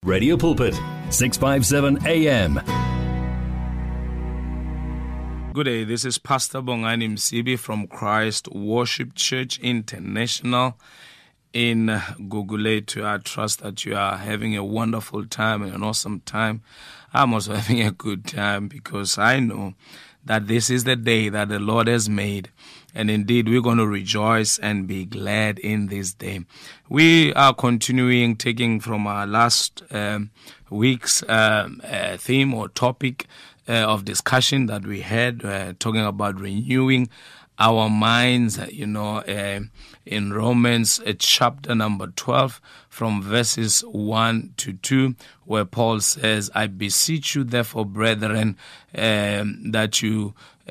Radio Pulpit, 657 AM. Good day, this is Pastor Bongani Msibi from Christ Worship Church International in Guguletu. I trust that you are having a wonderful time and an awesome time. I'm also having a good time because I know that this is the day that the Lord has made. And indeed, we're going to rejoice and be glad in this day. We are continuing, taking from our last week's theme or topic of discussion that we had, talking about renewing our minds, in Romans chapter number 12, from verses 1 to 2, where Paul says, I beseech you, therefore, brethren, that you,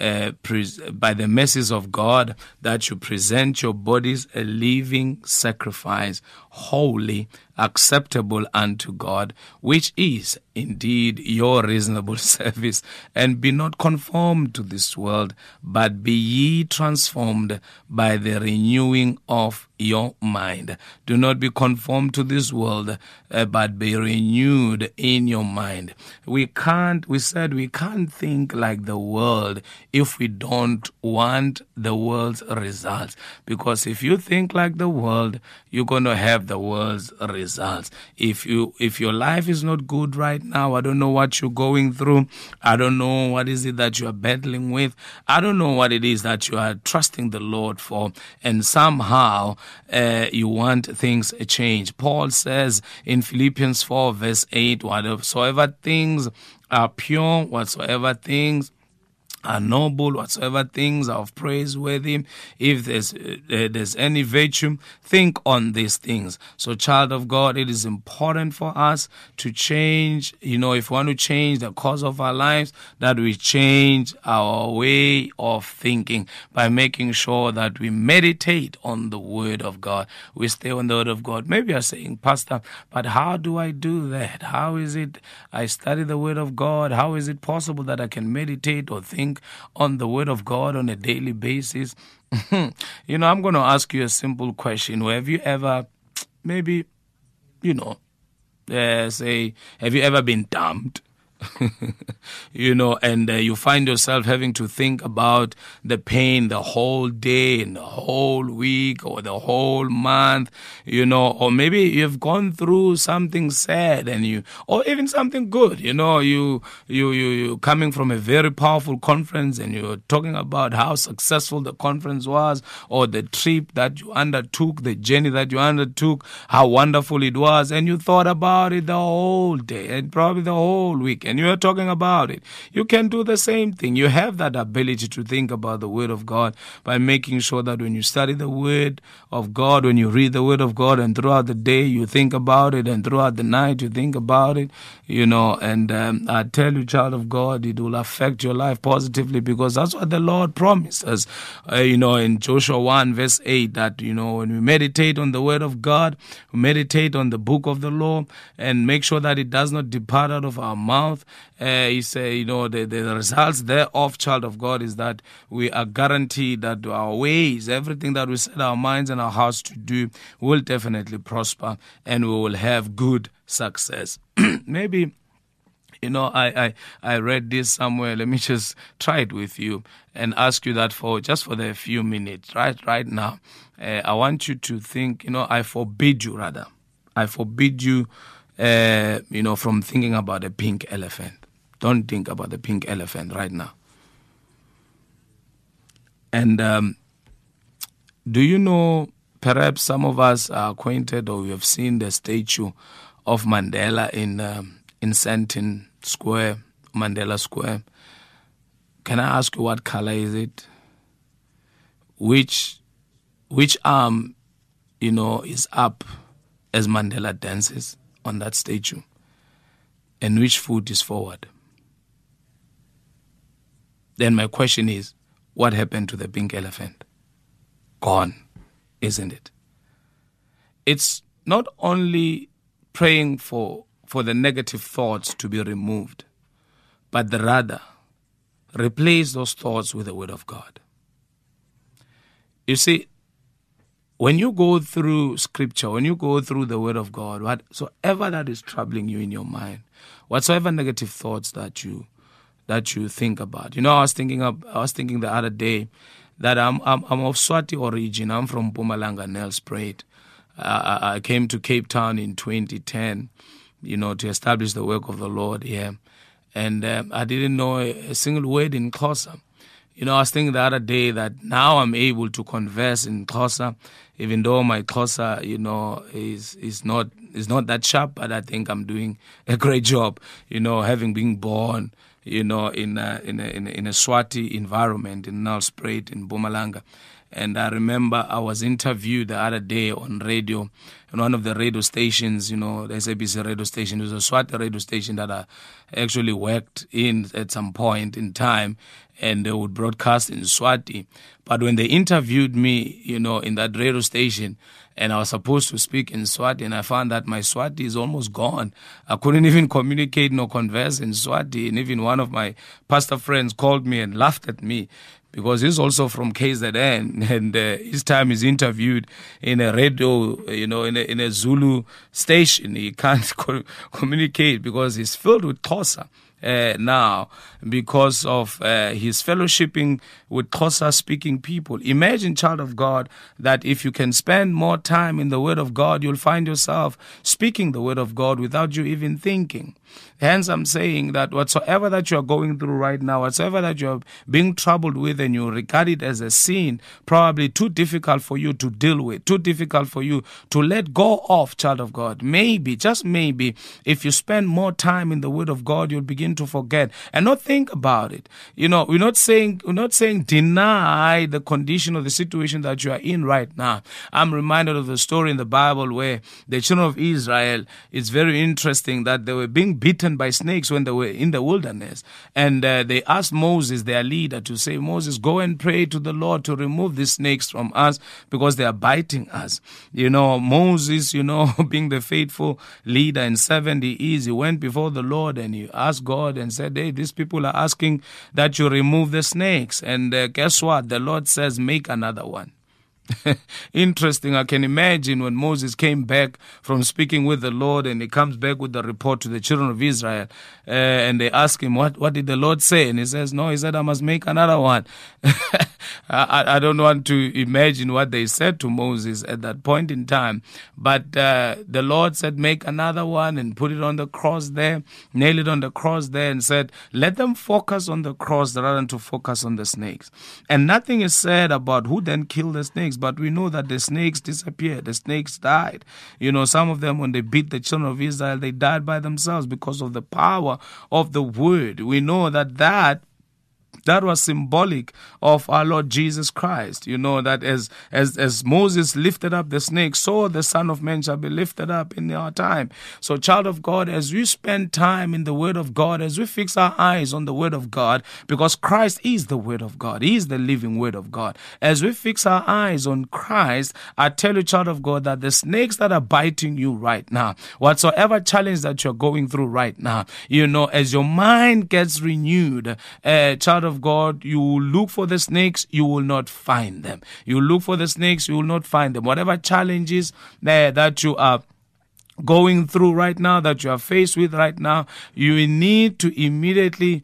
by the mercies of God, that you present your bodies a living sacrifice, holy, acceptable unto God, which is indeed your reasonable service. And be not conformed to this world, but be ye transformed by the renewing of your mind. Do not be conformed to this world, but be renewed in your mind. We said we can't think like the world if we don't want the world's results. Because if you think like the world, you're going to have the world's results. If your life is not good right now, I don't know what you're going through. I don't know what is it that you are battling with. I don't know what it is that you are trusting the Lord for. And somehow you want things to change. Paul says in Philippians 4 verse 8, whatsoever things are pure, whatsoever things are noble, whatsoever things are of praiseworthy, if there's any virtue, think on these things. So, child of God, it is important for us to change, if we want to change the course of our lives, that we change our way of thinking by making sure that we meditate on the Word of God. We stay on the Word of God. Maybe you're saying, Pastor, but how do I do that? How is it I study the Word of God? How is it possible that I can meditate or think on the Word of God on a daily basis? I'm going to ask you a simple question. Have you ever, maybe, say, have you ever been dumped? And you find yourself having to think about the pain the whole day and the whole week or the whole month, or maybe you've gone through something sad or even something good, you coming from a very powerful conference and you're talking about how successful the conference was, or the trip that you undertook, the journey that you undertook, how wonderful it was, and you thought about it the whole day and probably the whole week. And you are talking about it. You can do the same thing. You have that ability to think about the Word of God by making sure that when you study the Word of God, when you read the Word of God, and throughout the day you think about it, and throughout the night you think about it, and I tell you, child of God, it will affect your life positively, because that's what the Lord promised us, in Joshua 1 verse 8, that, when we meditate on the Word of God, we meditate on the book of the law, and make sure that it does not depart out of our mouth. He said, the results thereof, child of God, is that we are guaranteed that our ways, everything that we set our minds and our hearts to do, will definitely prosper, and we will have good success. Maybe, I read this somewhere. Let me just try it with you and ask you that for the few minutes. Right now, I want you to think, I forbid you from thinking about a pink elephant. Don't think about the pink elephant right now. And do you know, perhaps some of us are acquainted, or we have seen the statue of Mandela in Sandton Square, Mandela Square. Can I ask you, what color is it? Which arm, is up as Mandela dances on that statue, and which foot is forward? Then my question is, what happened to the pink elephant? Gone, isn't it? It's not only praying for the negative thoughts to be removed, but rather replace those thoughts with the Word of God. You see, when you go through scripture, when you go through the word of God, whatsoever that is troubling you in your mind, whatsoever negative thoughts that you think about. I was thinking the other day that I'm of Swati origin. I'm from Mpumalanga, Nelspruit. I came to Cape Town in 2010, to establish the work of the Lord here. And I didn't know a single word in Xhosa. I was thinking the other day that now I'm able to converse in Xhosa, even though my Xhosa, is not that sharp, but I think I'm doing a great job, having been born, in a Swati environment in Nelspruit in Mpumalanga. And I remember I was interviewed the other day on radio, on one of the radio stations, the SABC radio station. It was a Swati radio station that I actually worked in at some point in time, and they would broadcast in Swati. But when they interviewed me, in that radio station, and I was supposed to speak in Swati, and I found that my Swati is almost gone. I couldn't even communicate nor converse in Swati. And even one of my pastor friends called me and laughed at me, because he's also from KZN, and each time he's interviewed in a radio, in a Zulu station, he can't communicate because he's filled with Xhosa. Now, because of his fellowshipping with Xhosa-speaking people. Imagine, child of God, that if you can spend more time in the Word of God, you'll find yourself speaking the Word of God without you even thinking. Hence, I'm saying that whatsoever that you are going through right now, whatsoever that you are being troubled with and you regard it as a sin, probably too difficult for you to deal with, too difficult for you to let go of, child of God. Maybe, just maybe, if you spend more time in the Word of God, you'll begin to forget and not think about it. We're not saying deny the condition or the situation that you are in right now. I'm reminded of the story in the Bible where the children of Israel, it's very interesting that they were being bitten by snakes when they were in the wilderness. And they asked Moses, their leader, to say, Moses, go and pray to the Lord to remove these snakes from us because they are biting us. Moses, being the faithful leader and servant he is, he went before the Lord and he asked God and said, hey, these people are asking that you remove the snakes. And guess what? The Lord says, make another one. Interesting. I can imagine when Moses came back from speaking with the Lord and he comes back with the report to the children of Israel and they ask him, what did the Lord say? And he says, no, he said, I must make another one. I don't want to imagine what they said to Moses at that point in time. But the Lord said, make another one and put it on the cross there, nail it on the cross there, and said, let them focus on the cross rather than to focus on the snakes. And nothing is said about who then killed the snakes, but we know that the snakes disappeared. The snakes died. Some of them, when they beat the children of Israel, they died by themselves because of the power of the word. We know that was symbolic of our Lord Jesus Christ. That as Moses lifted up the snake, so the Son of Man shall be lifted up in our time. So, child of God, as we spend time in the Word of God, as we fix our eyes on the Word of God, because Christ is the Word of God, He is the living Word of God. As we fix our eyes on Christ, I tell you, child of God, that the snakes that are biting you right now, whatsoever challenge that you're going through right now, as your mind gets renewed, child of God, you will look for the snakes, you will not find them. You look for the snakes, you will not find them. Whatever challenges that you are going through right now, that you are faced with right now, you need to immediately,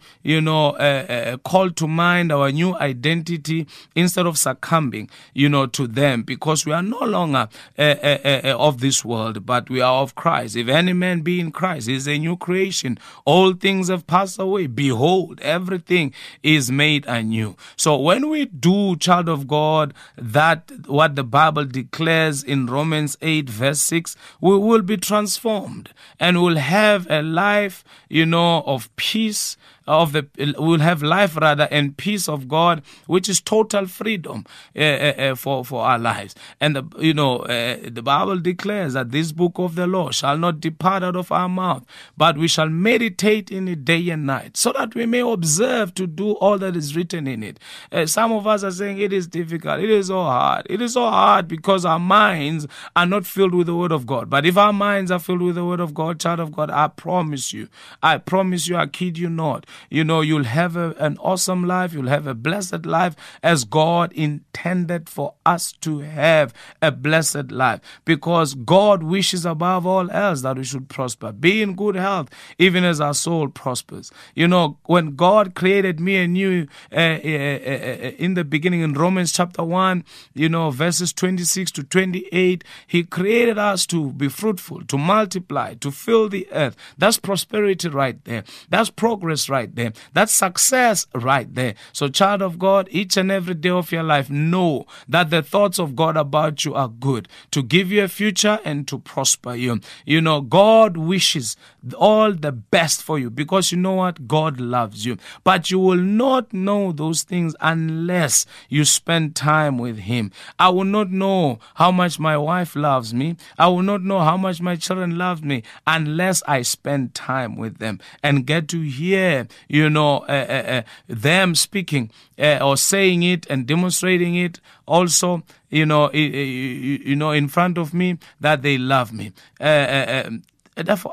call to mind our new identity instead of succumbing, to them, because we are no longer of this world, but we are of Christ. If any man be in Christ, he is a new creation. All things have passed away. Behold, everything is made anew. So when we do, child of God, that what the Bible declares in Romans 8 verse 6, we will be transformed and will have a life, of peace, we'll have life rather and peace of God, which is total freedom for our lives. And the Bible declares that this book of the law shall not depart out of our mouth, but we shall meditate in it day and night, so that we may observe to do all that is written in it. Some of us are saying it is difficult. It is so hard. It is so hard because our minds are not filled with the Word of God. But if our minds are filled with the Word of God, child of God, I promise you, I kid you not, you'll have an awesome life. You'll have a blessed life as God intended for us to have a blessed life, because God wishes above all else that we should prosper, be in good health, even as our soul prospers. When God created me and you in the beginning, in Romans chapter 1, verses 26 to 28, He created us to be fruitful, to multiply, to fill the earth. That's prosperity right there. That's progress right there. That's success right there. So, child of God, each and every day of your life, know that the thoughts of God about you are good, to give you a future and to prosper you. God wishes all the best for you, because you know what? God loves you. But you will not know those things unless you spend time with Him. I will not know how much my wife loves me. I will not know how much my children love me unless I spend time with them and get to hear, them speaking or saying it and demonstrating it also, in front of me, that they love me. Therefore,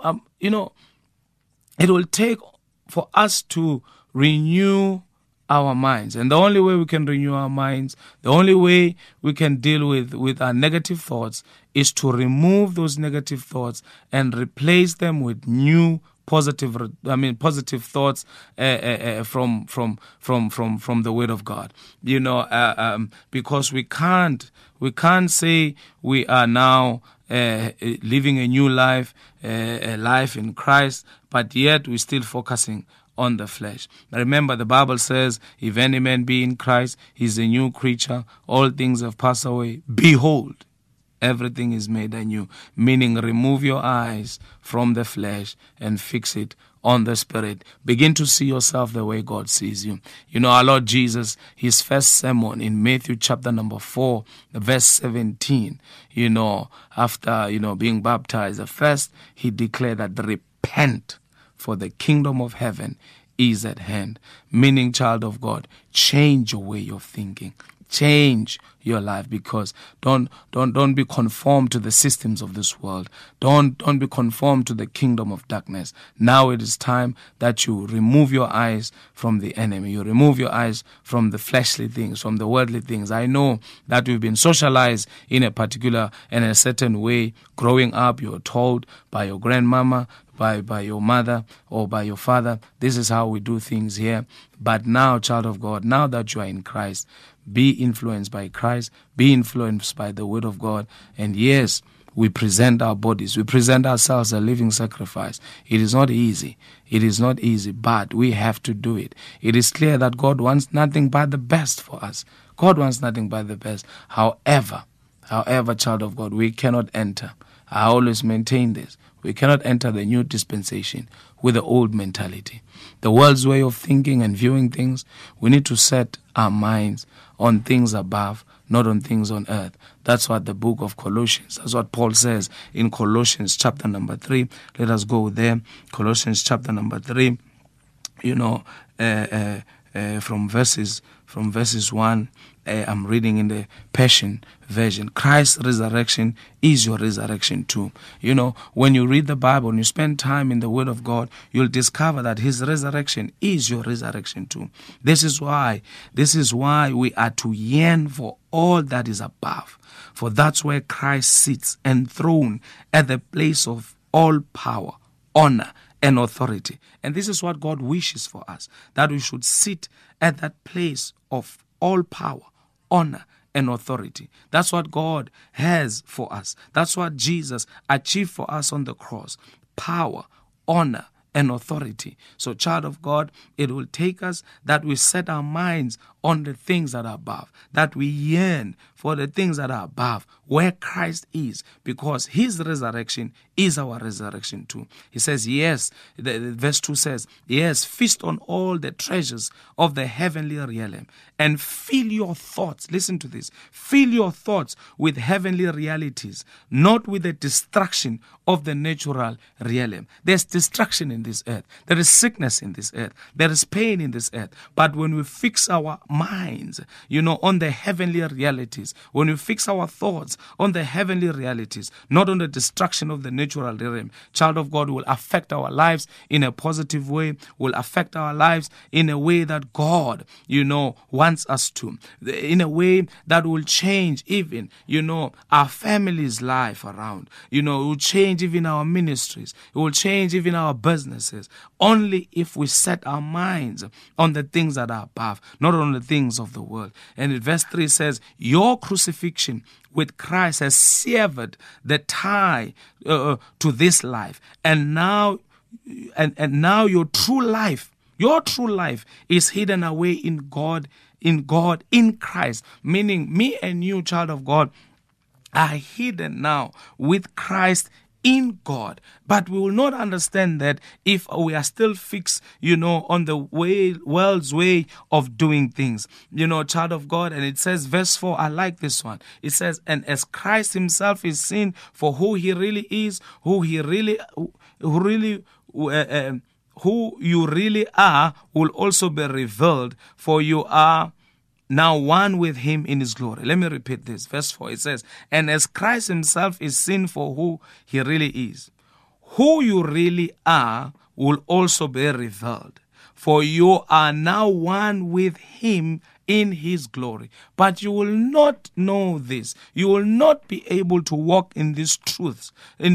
it will take for us to renew our minds. And the only way we can renew our minds, the only way we can deal with our negative thoughts, is to remove those negative thoughts and replace them with new positive thoughts from the Word of God. Because we can't say we are now living a new life, a life in Christ, but yet we're still focusing on the flesh. Remember, the Bible says, if any man be in Christ, he's a new creature. All things have passed away. Behold, everything is made anew. Meaning, remove your eyes from the flesh and fix it on the Spirit. Begin to see yourself the way God sees you. Our Lord Jesus, His first sermon in Matthew chapter number 4, verse 17, after, being baptized, the first, He declared that repent, for the kingdom of heaven is at hand. Meaning, child of God, change your way of thinking. Change your life, because don't be conformed to the systems of this world. Don't be conformed to the kingdom of darkness. Now it is time that you remove your eyes from the enemy. You remove your eyes from the fleshly things, from the worldly things. I know that we've been socialized in a certain way. Growing up, you're told by your grandmama, by your mother, or by your father, this is how we do things here. But now, child of God, now that you are in Christ, be influenced by Christ, be influenced by the Word of God. And yes, we present our bodies, we present ourselves a living sacrifice. It is not easy. It is not easy, but we have to do it. It is clear that God wants nothing but the best for us. God wants nothing but the best. However, child of God, we cannot enter. I always maintain this. We cannot enter the new dispensation with the old mentality. The world's way of thinking and viewing things, we need to set our minds on things above, not on things on earth. That's what the book of Colossians, that's what Paul says in Colossians chapter number 3. Let us go there. Colossians chapter number 3, from verses 1. I'm reading in the Passion Version. Christ's resurrection is your resurrection too. When you read the Bible and you spend time in the Word of God, you'll discover that His resurrection is your resurrection too. This is why we are to yearn for all that is above. For that's where Christ sits enthroned at the place of all power, honor, and authority. And this is what God wishes for us, that we should sit at that place of all power, honor, and authority. That's what God has for us. That's what Jesus achieved for us on the cross. Power, honor, and authority. So, child of God, it will take us that we set our minds on the things that are above, that we yearn for the things that are above, where Christ is, because His resurrection is our resurrection too. He says, yes, verse 2 says, yes, feast on all the treasures of the heavenly realm and fill your thoughts, listen to this, fill your thoughts with heavenly realities, not with the destruction of the natural realm. There's destruction in this earth. There is sickness in this earth. There is pain in this earth. But when we fix our minds, on the heavenly realities, when we fix our thoughts on the heavenly realities, not on the destruction of the natural realm. Child of God, will affect our lives in a positive way, will affect our lives in a way that God, wants us to, in a way that will change even, our family's life around. It will change even our ministries. It will change even our businesses. Only if we set our minds on the things that are above, not on the things of the world. And in verse 3 says, your crucifixion with Christ has severed the tie to this life. And now your true life is hidden away in God, in Christ. Meaning me and you, child of God, are hidden now with Christ in God. But we will not understand that if we are still fixed, on the world's way of doing things. Child of God, and it says, verse 4, I like this one. It says, and as Christ himself is seen for who he really is, who you really are, will also be revealed, for you are now one with him in his glory. Let me repeat this. Verse 4, it says, and as Christ himself is seen for who he really is, who you really are will also be revealed. For you are now one with him in his glory. But you will not know this. You will not be able to walk in this truth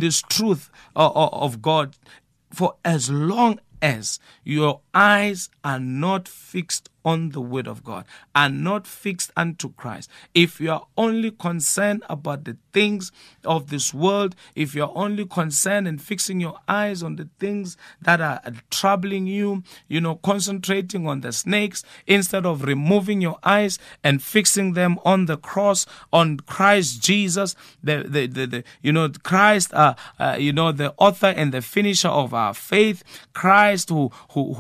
of God, for as long as your eyes are not fixed on the word of God, are not fixed unto Christ. If you are only concerned about the things of this world, if you are only concerned and fixing your eyes on the things that are troubling you, concentrating on the snakes, instead of removing your eyes and fixing them on the cross, on Christ Jesus, Christ, the author and the finisher of our faith, Christ who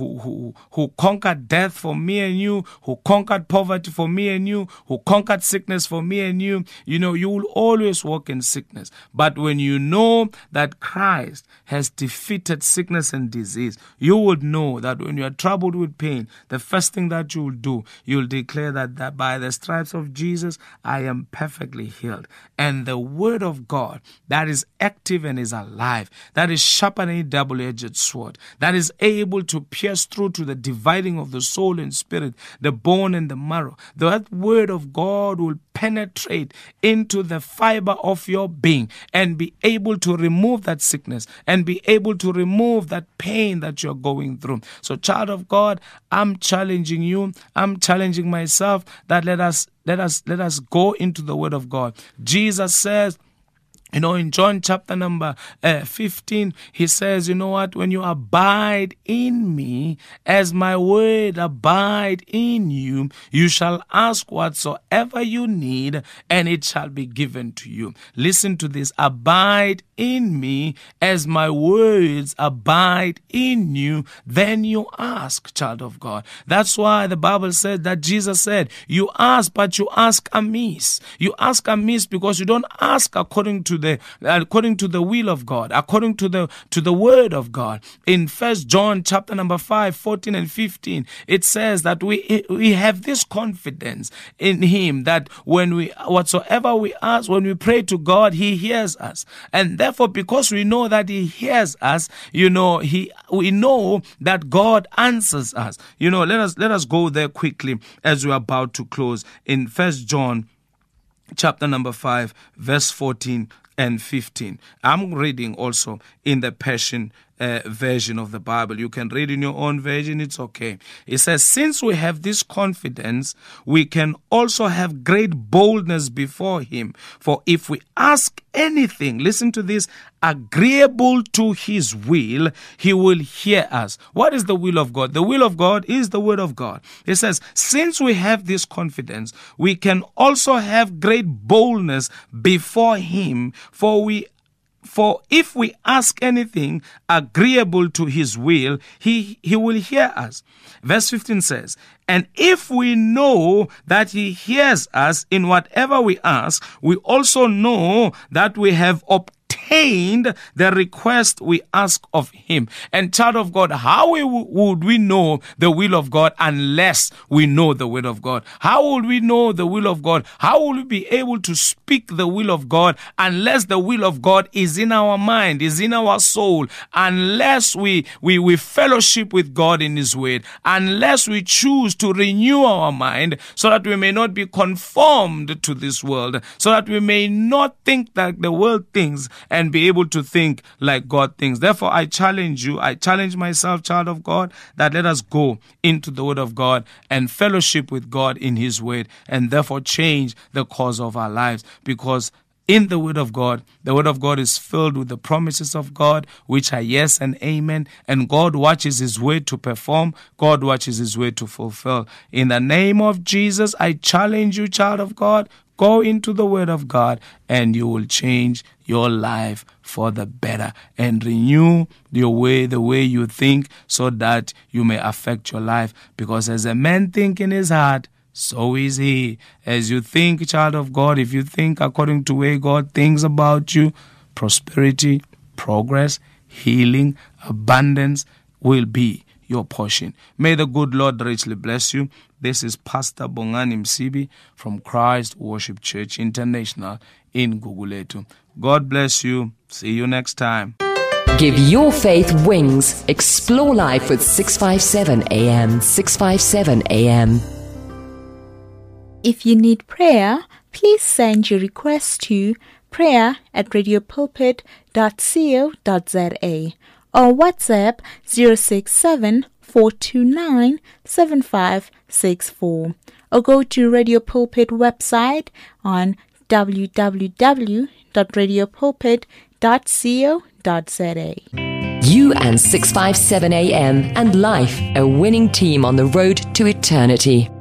conquered death for me and you, who conquered poverty for me and you, who conquered sickness for me and you, you will always walk in sickness. But when you know that Christ has defeated sickness and disease, you would know that when you are troubled with pain, the first thing that you will do, you'll declare that by the stripes of Jesus, I am perfectly healed. And the word of God that is active and is alive, that is sharper than a double-edged sword, that is able to pierce through to the dividing of the soul and spirit, the bone and the marrow. That word of God will penetrate into the fiber of your being and be able to remove that sickness and be able to remove that pain that you're going through. So, child of God, I'm challenging you. I'm challenging myself that let us go into the word of God. Jesus says, in John chapter number 15, he says, when you abide in me, as my word abide in you, you shall ask whatsoever you need, and it shall be given to you. Listen to this. Abide in me, as my words abide in you, then you ask, child of God. That's why the Bible said that Jesus said, you ask, but you ask amiss. You ask amiss because you don't ask according to the will of God, according to the word of God. In 1 John chapter number 5, 14 and 15, it says that we have this confidence in him that whatsoever we ask, when we pray to God, he hears us. And therefore, because we know that he hears us, we know that God answers us. Let us go there quickly as we're about to close in 1 John chapter number 5, verse 14 and 15. I'm reading also in the Passion version of the Bible. You can read in your own version, it's okay. It says, since we have this confidence, we can also have great boldness before him. For if we ask anything, listen to this, agreeable to his will, he will hear us. What is the will of God? The will of God is the word of God. It says, since we have this confidence, we can also have great boldness before him, for if we ask anything agreeable to his will, he will hear us. Verse 15 says, and if we know that he hears us in whatever we ask, we also know that we have obtained obtained the request we ask of him. And child of God, how would we know the will of God unless we know the will of God? How would we know the will of God? How will we be able to speak the will of God unless the will of God is in our mind, is in our soul, unless we fellowship with God in his word, unless we choose to renew our mind so that we may not be conformed to this world, so that we may not think like the world thinks and be able to think like God thinks. Therefore, I challenge you, I challenge myself, child of God, that let us go into the word of God and fellowship with God in his word, and therefore change the course of our lives, because in the word of God is filled with the promises of God, which are yes and amen. And God watches his word to perform. God watches his word to fulfill. In the name of Jesus, I challenge you, child of God, go into the word of God and you will change your life for the better and renew the way you think, so that you may affect your life. Because as a man think in his heart, so is he. As you think, child of God, if you think according to the way God thinks about you, prosperity, progress, healing, abundance will be your portion. May the good Lord richly bless you. This is Pastor Bongani Msibi from Christ Worship Church International in Gugulethu. God bless you. See you next time. Give your faith wings. Explore life with 657 AM. 657 AM. If you need prayer, please send your request to prayer@radiopulpit.co.za or WhatsApp 067-429-7564, or go to Radio Pulpit website on www.radiopulpit.co.za. You and 657 AM and life, a winning team on the road to eternity.